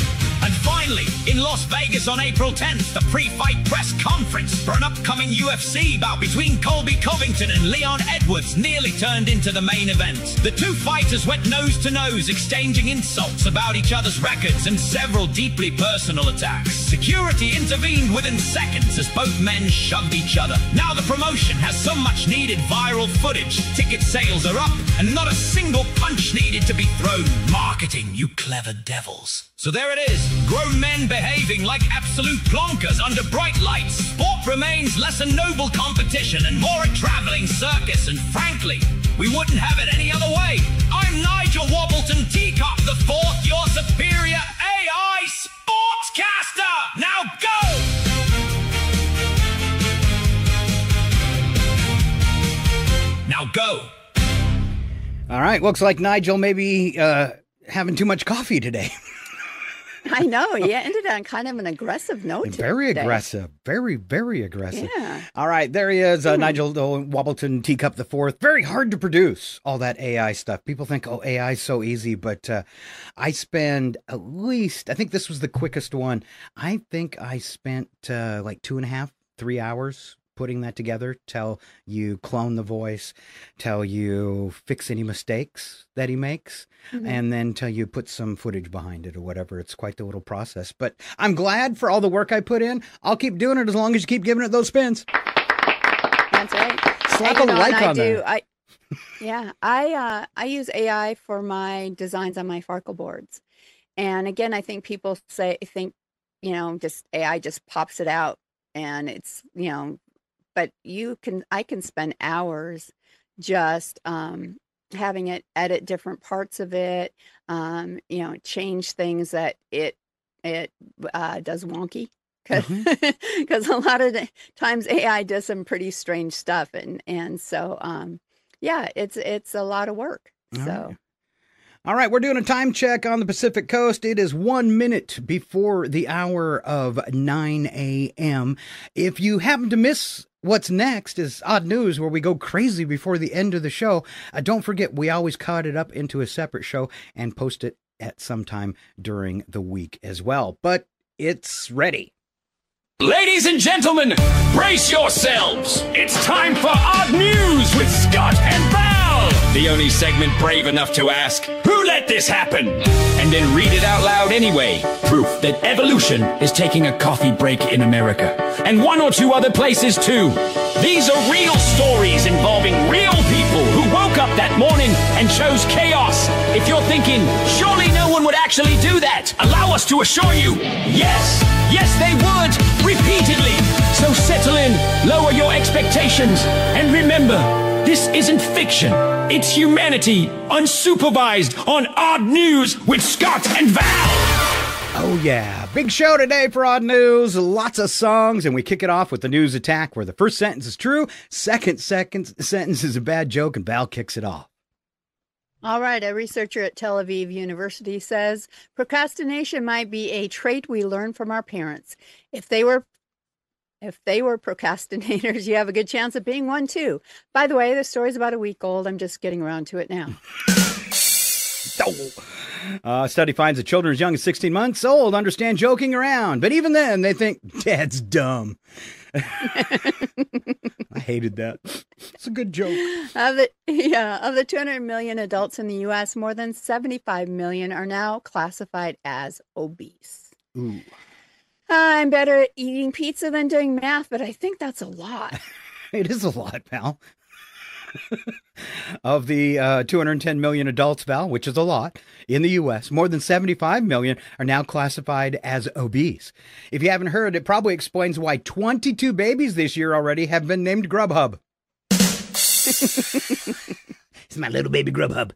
And finally, in Las Vegas on April 10th, the pre-fight press conference for an upcoming UFC bout between Colby Covington and Leon Edwards nearly turned into the main event. The two fighters went nose to nose, exchanging insults about each other's records and several deeply personal attacks. Security intervened within seconds as both men shoved each other. Now the promotion has some much needed viral footage. Ticket sales are up and not a single punch needed to be thrown. Marketing, you clever devils. So there it is, grown men behaving like absolute plonkers under bright lights. Sport remains less a noble competition and more a traveling circus, and frankly, we wouldn't have it any other way. I'm Nigel Wobbleton Teacup the Fourth, your superior AI sportscaster. Now go! Now go. All right, looks like Nigel may be having too much coffee today. I know. He ended on kind of an aggressive note. Very today. aggressive. Very, very aggressive. Yeah. All right, there he is, Nigel Wobbleton Teacup the Fourth. Very hard to produce, all that AI stuff. People think, oh, AI is so easy, but I spend at least, I think this was the quickest one. I think I spent like 2.5, 3 hours putting that together, till you clone the voice, till you fix any mistakes that he makes, and then till you put some footage behind it or whatever. It's quite the little process. But I'm glad for all the work I put in. I'll keep doing it as long as you keep giving it those spins. That's right. Slap a like on there. I use AI for my designs on my Farkle boards. And again, I think people think, just AI just pops it out and it's, but I can spend hours just having it edit different parts of it, change things that it does wonky. Because a lot of the times AI does some pretty strange stuff. And so, it's a lot of work. All right, we're doing a time check on the Pacific Coast. It is 1 minute before the hour of 9 a.m. If you happen to miss what's next is Odd News, where we go crazy before the end of the show. Don't forget, we always cut it up into a separate show and post it at some time during the week as well. But it's ready. Ladies and gentlemen, brace yourselves. It's time for Odd News with Scott and Val. The only segment brave enough to ask, who let this happen? And then read it out loud anyway. Proof that evolution is taking a coffee break in America. And 1 or 2 other places too. These are real stories involving real people who woke up that morning and chose chaos. If you're thinking, surely no one would actually do that, allow us to assure you, yes, they would, repeatedly. So settle in, lower your expectations, and remember, this isn't fiction. It's humanity, unsupervised on Odd News with Scott and Val. Oh, yeah. Big show today for Odd News. Lots of songs, and we kick it off with the news attack, where the first sentence is true, second sentence is a bad joke, and Val kicks it off. All right. A researcher at Tel Aviv University says procrastination might be a trait we learn from our parents. If they were procrastinators, you have a good chance of being one too. By the way, the story's about a week old. I'm just getting around to it now. Study finds that children as young as 16 months old understand joking around, but even then they think Dad's dumb. I hated that. It's a good joke. Of the 200 million adults in the U.S., more than 75 million are now classified as obese. Ooh. I'm better at eating pizza than doing math, but I think that's a lot. It is a lot, pal. Of the 210 million adults, Val, which is a lot, in the U.S., more than 75 million are now classified as obese. If you haven't heard, it probably explains why 22 babies this year already have been named Grubhub. It's my little baby Grubhub.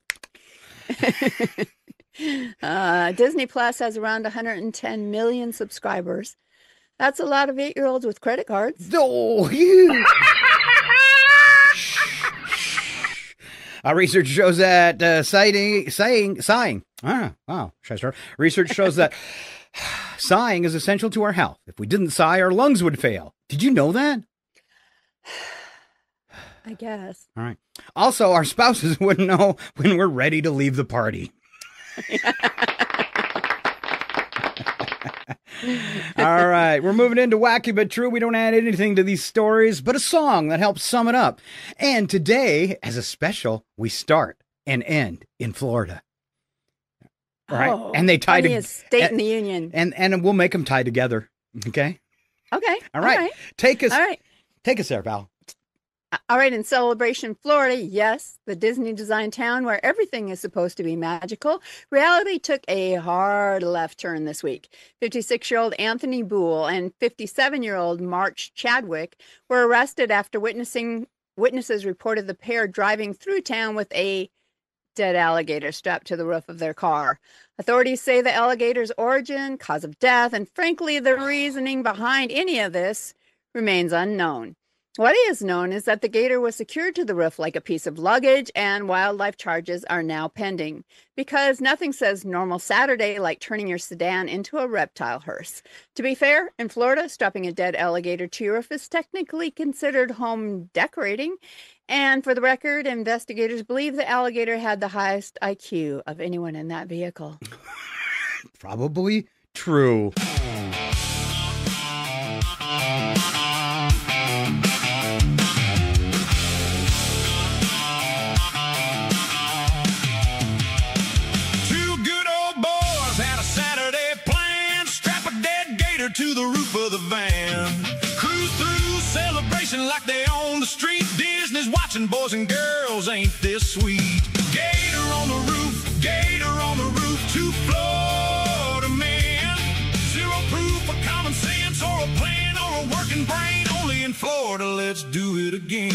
Disney Plus has around 110 million subscribers. That's a lot of 8-year-olds with credit cards. Oh, research shows that sighing. Wow. Should I start? Research shows that sighing is essential to our health. If we didn't sigh, our lungs would fail. Did you know that? I guess. All right. Also, our spouses wouldn't know when we're ready to leave the party. All right, we're moving into Wacky But True. We don't add anything to these stories, but a song that helps sum it up. And today, as a special, we start and end in Florida. All right, Oh, and they tie funniest state in the union. and we'll make them tie together. Okay. Okay. All right. Take us. All right. Take us there, Val. All right, in Celebration, Florida, yes, the Disney designed town where everything is supposed to be magical, reality took a hard left turn this week. 56-year-old Anthony Boole and 57-year-old March Chadwick were arrested after witnesses reported the pair driving through town with a dead alligator strapped to the roof of their car. Authorities say the alligator's origin, cause of death, and frankly, the reasoning behind any of this remains unknown. What is known is that the gator was secured to the roof like a piece of luggage, and wildlife charges are now pending. Because nothing says normal Saturday like turning your sedan into a reptile hearse. To be fair, in Florida, strapping a dead alligator to your roof is technically considered home decorating. And for the record, investigators believe the alligator had the highest IQ of anyone in that vehicle. Probably true. To the roof of the van, cruise through Celebration like they own the street. Disney's watching, boys and girls, ain't this sweet? Gator on the roof, two Florida men. Zero proof for common sense or a plan or a working brain. Only in Florida, let's do it again.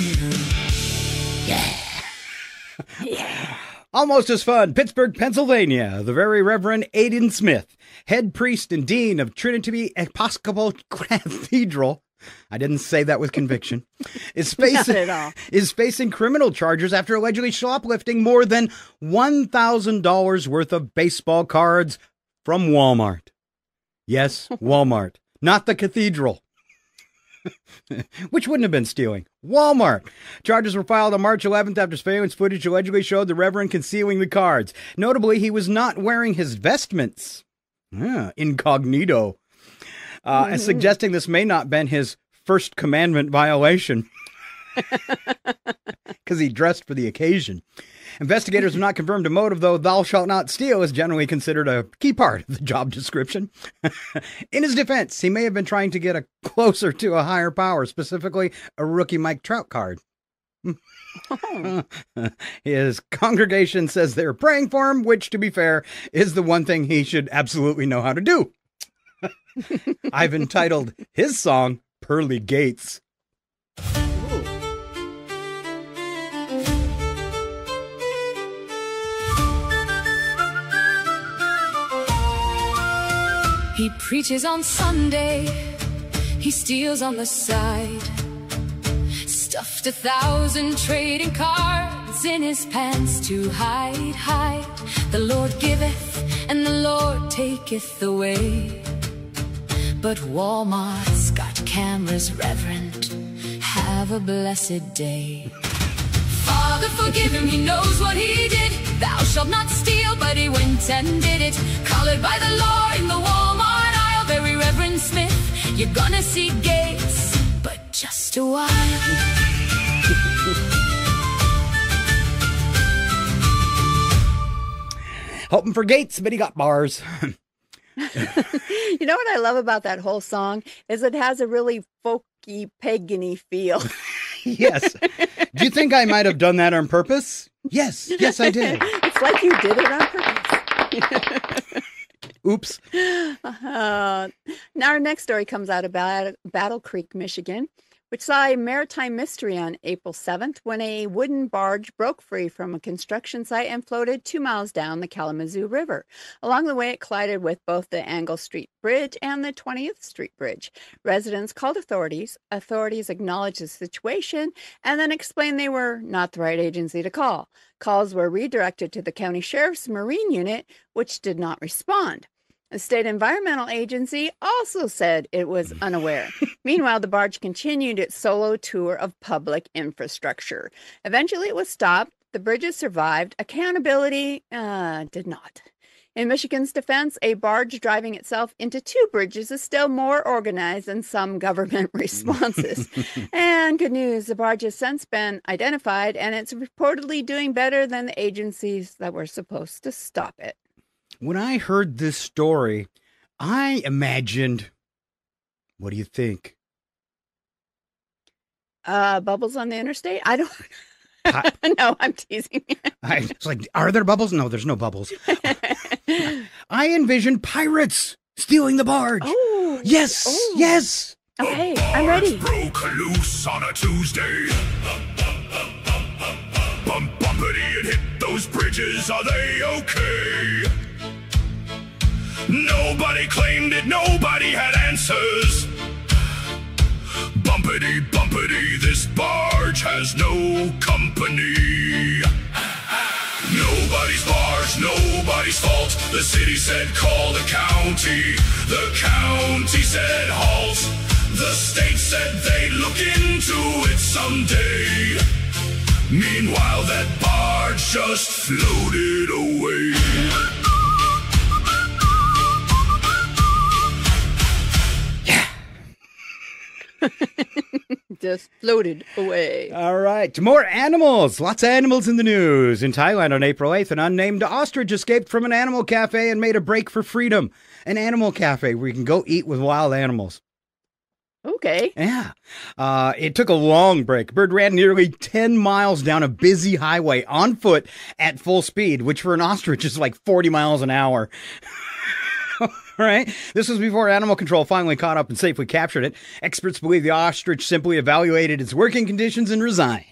Yeah. Almost as fun, Pittsburgh, Pennsylvania. The very Reverend Aidan Smith, head priest and dean of Trinity Episcopal Cathedral. I didn't say that with conviction. Is facing criminal charges after allegedly shoplifting more than $1,000 worth of baseball cards from Walmart. Yes, Walmart, not the cathedral. Which wouldn't have been stealing. Walmart. Charges were filed on March 11th after surveillance footage allegedly showed the Reverend concealing the cards. Notably, he was not wearing his vestments. Incognito. As suggesting this may not have been his first commandment violation. Because he dressed for the occasion. Investigators have not confirmed a motive, though thou shalt not steal is generally considered a key part of the job description. In his defense, he may have been trying to get a closer to a higher power, specifically a rookie Mike Trout card. His congregation says they're praying for him, which, to be fair, is the one thing he should absolutely know how to do. I've entitled his song, Pearly Gates. He preaches on Sunday, he steals on the side. Stuffed 1,000 trading cards in his pants to hide. The Lord giveth and the Lord taketh away. But Walmart's got cameras, Reverend, have a blessed day. Father, forgive him, he knows what he did. Thou shalt not steal, but he went and did it. Collared by the law in the Walmart aisle, very Reverend Smith, you're gonna see Gates, but just a while. Hoping for Gates, but he got bars. You know what I love about that whole song is it has a really folky, pagany feel. Yes. Do you think I might have done that on purpose? Yes. Yes, I did. It's like you did it on purpose. Oops. Now our next story comes out about Battle Creek, Michigan, which saw a maritime mystery on April 7th when a wooden barge broke free from a construction site and floated 2 miles down the Kalamazoo River. Along the way, it collided with both the Angle Street Bridge and the 20th Street Bridge. Residents called authorities. Authorities acknowledged the situation and then explained they were not the right agency to call. Calls were redirected to the county sheriff's Marine unit, which did not respond. The state environmental agency also said it was unaware. Meanwhile, the barge continued its solo tour of public infrastructure. Eventually, it was stopped. The bridges survived. Accountability did not. In Michigan's defense, a barge driving itself into 2 bridges is still more organized than some government responses. And good news, the barge has since been identified, and it's reportedly doing better than the agencies that were supposed to stop it. When I heard this story, I imagined, what do you think? Bubbles on the interstate? I don't... No, I'm teasing. I was like, are there bubbles? No, there's no bubbles. I envisioned pirates stealing the barge. Oh. Yes, yes. Okay, I'm ready. Broke loose on a Tuesday. Bumpity and hit those bridges, are they okay? Nobody claimed it, nobody had answers. Bumpity, bumpity, this barge has no company. Nobody's barge, nobody's fault. The city said call the county. The county said halt. The state said they'd look into it someday. Meanwhile, that barge just floated away. Just floated away. All right, more animals. Lots of animals in the news. In Thailand on April 8th, an unnamed ostrich escaped from an animal cafe and made a break for freedom. An animal cafe where you can go eat with wild animals. Okay. Yeah. It took a long break. Bird ran nearly 10 miles down a busy highway on foot at full speed, which for an ostrich is like 40 miles an hour. Right? This was before animal control finally caught up and safely captured it. Experts believe the ostrich simply evaluated its working conditions and resigned.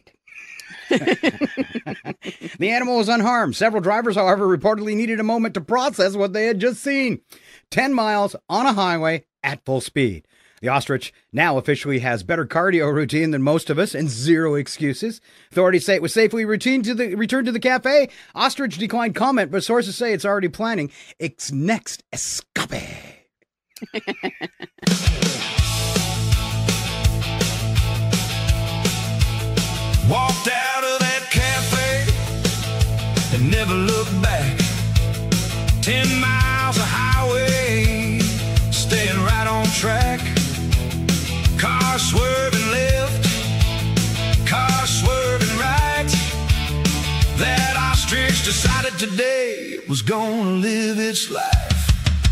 The animal was unharmed. Several drivers, however, reportedly needed a moment to process what they had just seen. 10 miles on a highway at full speed. The ostrich now officially has better cardio routine than most of us and zero excuses. Authorities say it was safely returned to the cafe. Ostrich declined comment, but sources say it's already planning its next escape. Walked out of that cafe and never looked back. 10 miles of highway, staying right on track. Car swerving left, car swerving right. That ostrich decided today it was gonna live its life.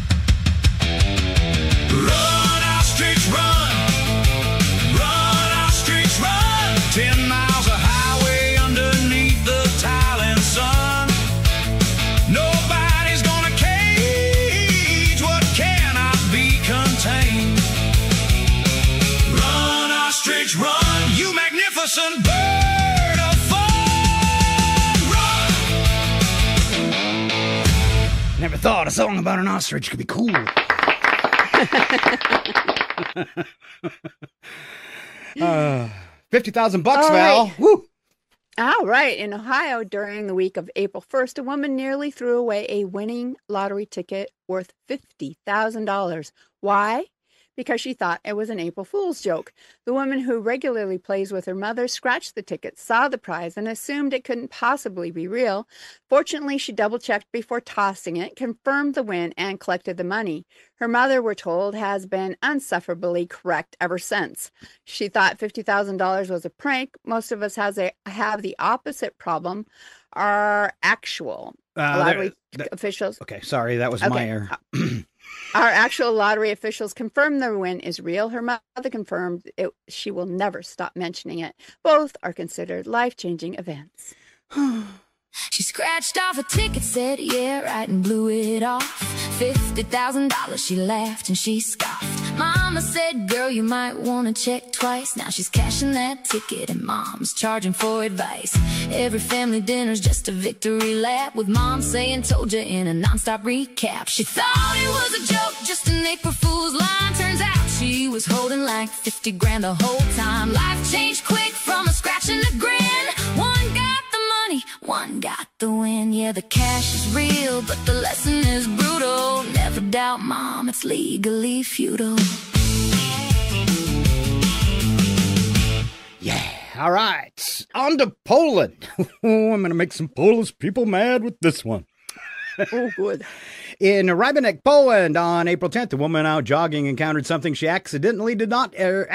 Run, ostrich, run. Run, ostrich, run. 10 miles of highway underneath the Thailand sun. Nobody's gonna cage what cannot be contained. Run, ostrich, run, you magnificent bird of fun. Run! Never thought a song about an ostrich could be cool. $50,000, Val. Right. Woo! All right. In Ohio, during the week of April 1st, a woman nearly threw away a winning lottery ticket worth $50,000. Why? Because she thought it was an April Fool's joke. The woman, who regularly plays with her mother, scratched the ticket, saw the prize, and assumed it couldn't possibly be real. Fortunately, she double-checked before tossing it, confirmed the win, and collected the money. Her mother, we're told, has been unsufferably correct ever since. She thought $50,000 was a prank. Most of us have the opposite problem. Our actual lottery officials... Okay, sorry, that was my error. Our actual lottery officials confirmed the win is real. Her mother confirmed she will never stop mentioning it. Both are considered life-changing events. She scratched off a ticket, said, yeah, right, and blew it off. $50,000, she laughed and she scoffed. Mama said, girl, you might want to check twice. Now she's cashing that ticket and mom's charging for advice. Every family dinner's just a victory lap, with mom saying, told you, in a non-stop recap. She thought it was a joke, just an April Fool's line. Turns out she was holding like 50 grand the whole time. Life changed quick from a scratch and a grin. One got the money, one got the win. Yeah, the cash is real, but the lesson is brutal. Never doubt mom, it's legally futile. Yeah, all right. On to Poland. Oh, I'm going to make some Polish people mad with this one. Oh, good. In Rybnik, Poland, on April 10th, a woman out jogging encountered something she absolutely did not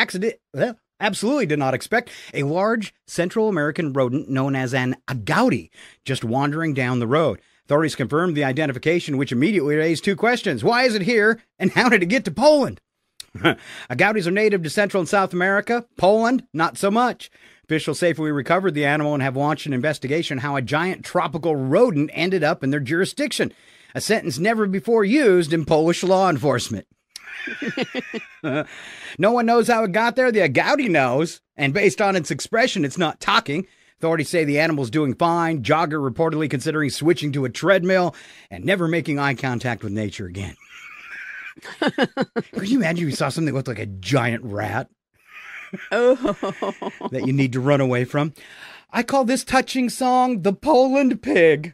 expect: a large Central American rodent known as an agouti just wandering down the road. Authorities confirmed the identification, which immediately raised two questions. Why is it here, and how did it get to Poland? Agoutis are native to Central and South America. Poland, not so much. Officials safely recovered the animal and have launched an investigation how a giant tropical rodent ended up in their jurisdiction. A sentence never before used in Polish law enforcement. No one knows how it got there. The agouti knows, and based on its expression, it's not talking. Authorities say the animal's doing fine. Jogger reportedly considering switching to a treadmill and never making eye contact with nature again. Could you imagine if you saw something that looked like a giant rat? That you need to run away from? I call this touching song the Poland Pig.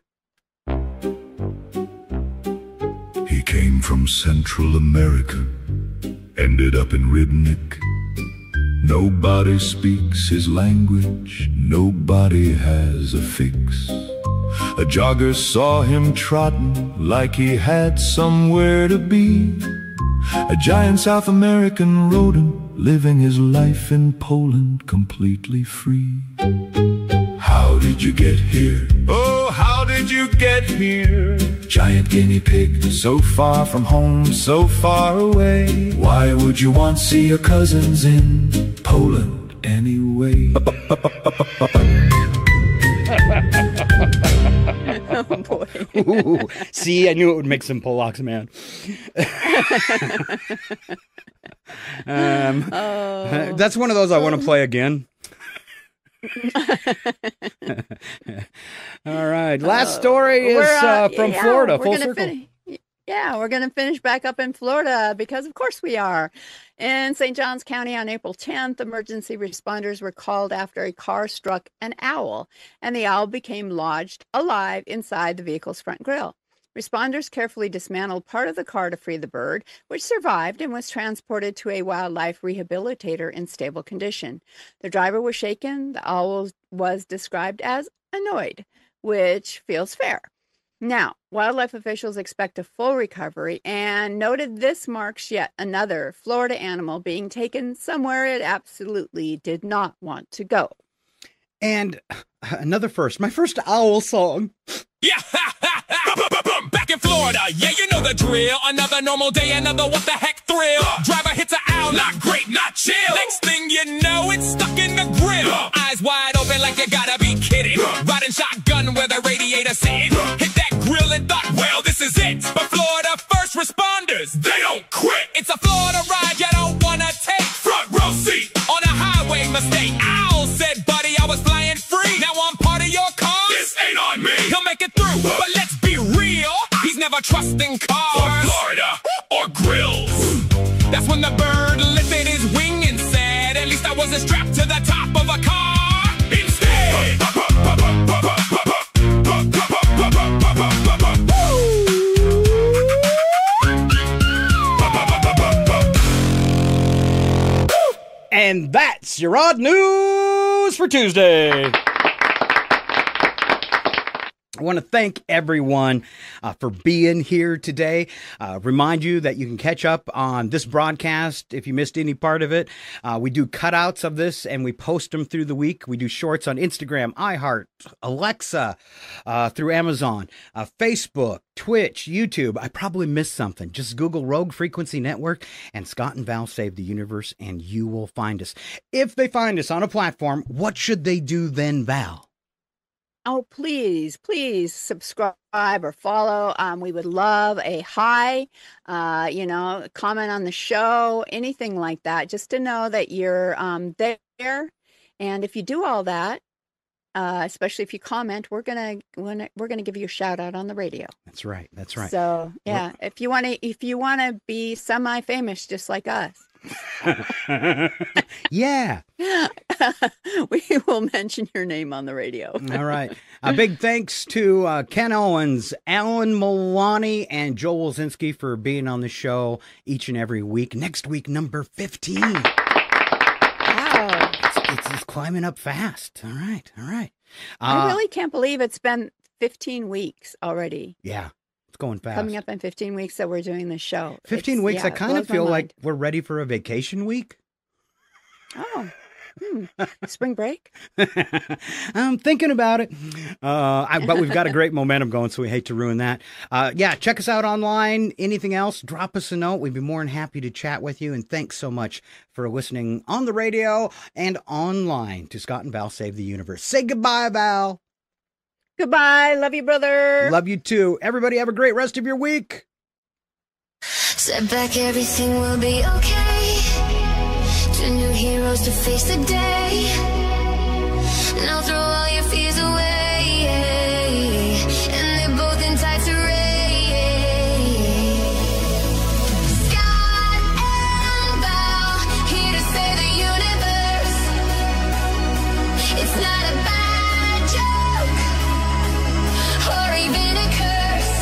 He came from Central America, ended up in Rybnik. Nobody speaks his language, nobody has a fix. A jogger saw him trotting like he had somewhere to be. A giant South American rodent living his life in Poland completely free. How did you get here? Oh, how did you get here? Giant guinea pig, so far from home, so far away. Why would you want to see your cousins in Poland anyway? Oh, boy. Ooh, see, I knew it would make some Polacks, man. That's one of those I want to play again. All right. Last story is from Florida. Full circle. We're going to finish back up in Florida because, of course, we are. In St. Johns County on April 10th, emergency responders were called after a car struck an owl, and the owl became lodged alive inside the vehicle's front grille. Responders carefully dismantled part of the car to free the bird, which survived and was transported to a wildlife rehabilitator in stable condition. The driver was shaken. The owl was described as annoyed, which feels fair. Now, wildlife officials expect a full recovery and noted this marks yet another Florida animal being taken somewhere it absolutely did not want to go. And another first, my first owl song. Yeah, back in Florida, yeah, you know the drill. Another normal day, another what the heck thrill. Driver hits an owl, not great, not chill. Next thing you know, it's stuck in the grill. Eyes wide open like you gotta be kidding. Riding shotgun with a radiator sitting. Hit that grill and thought, well, this is it. But Florida first responders, they don't quit. It's a Florida ride you don't wanna take. Front row seat on a highway mistake. Owl said, buddy, I was flying free. Now I'm part of your car. This ain't on me. He'll make it through, but let's be real. He's never trusting cars or Florida or grills. That's when the bird lifted his wing and said, at least I wasn't strapped to the top of a car. Instead, and that's your odd news for Tuesday. I want to thank everyone for being here today. Remind you that you can catch up on this broadcast if you missed any part of it. We do cutouts of this and we post them through the week. We do shorts on Instagram, iHeart, Alexa, through Amazon, Facebook, Twitch, YouTube. I probably missed something. Just Google Rogue Frequency Network and Scott and Val Save the Universe and you will find us. If they find us on a platform, what should they do then, Val? Oh, please subscribe or follow. We would love a hi, comment on the show, anything like that, just to know that you're there. And if you do all that, especially if you comment, we're gonna give you a shout out on the radio. That's right. So yeah, if you wanna be semi-famous just like us. Yeah. We will mention your name on the radio. All right. A big thanks to Ken Owens, Alan Milani, and Joel Wilczynski for being on the show each and every week. Next week, number 15. Wow. It's climbing up fast. All right. I really can't believe it's been 15 weeks already. Yeah. It's going fast. Coming up in 15 weeks that we're doing the show. 15 weeks, I kind of feel like we're ready for a vacation week. Oh. Spring break? I'm thinking about it. But we've got a great momentum going, so we hate to ruin that. Yeah, check us out online. Anything else, drop us a note. We'd be more than happy to chat with you. And thanks so much for listening on the radio and online to Scott and Val Save the Universe. Say goodbye, Val. Goodbye. Love you, brother. Love you too. Everybody have a great rest of your week. Step back, everything will be okay. Two new heroes to face the day. Now throw all your fears away. And they're both in tights array. Scott and Val, here to save the universe. It's not a bad joke or even a curse.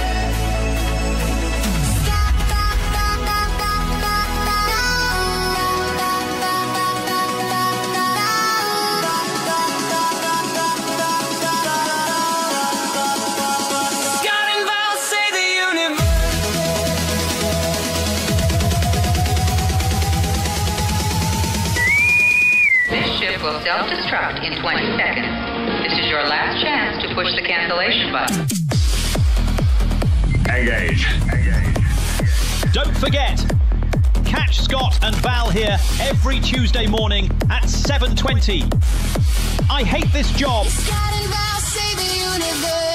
Scott and Val save the universe. This ship will self-destruct in 20 seconds. This is your last chance to push the cancellation button. Engage. Don't forget, catch Scott and Val here every Tuesday morning at 7:20. I hate this job. Scott and Val save the universe.